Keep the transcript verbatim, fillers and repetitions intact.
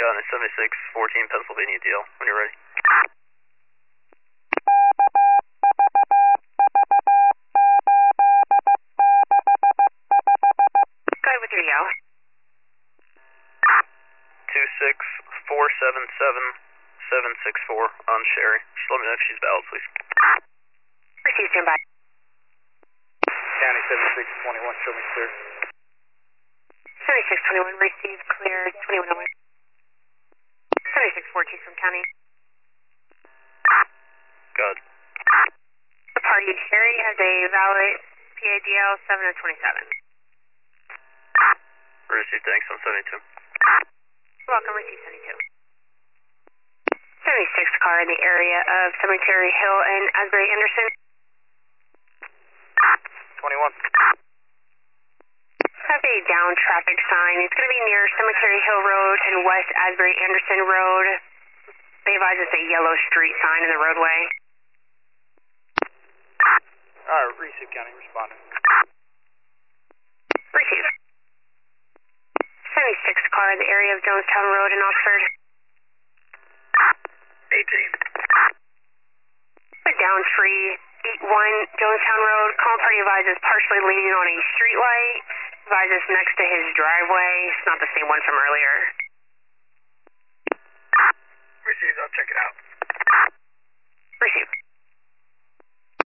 County, seventy-six fourteen Pennsylvania D L, when you're ready. Go ahead with your yell. two six four seven seven seven six four on Sherry. Just let me know if she's valid, please. Receive, stand by. County seventy-six twenty-one, show me clear. seventy-six twenty-one, receive, clear, twenty-one oh one. seventy-six fourteen from County. Good. The party, Sherry, has a valid P A D L seven oh twenty-seven. Receive, thanks, on seventy-two. Welcome, receive seventy-two. seventy-six car in the area of Cemetery Hill and Asbury Anderson. twenty-one. Have a down traffic sign. It's going to be near Cemetery Hill Road and West Asbury Anderson Road. They advise it's a yellow street sign in the roadway. Alright, receive, County, responding. Receive. seventy-six car in the area of Jonestown Road in Oxford. eighteen. A down tree, eight one Jonestown Road. Call party advises partially leaning on a street light. Advises next to his driveway. It's not the same one from earlier. Received, I'll check it out.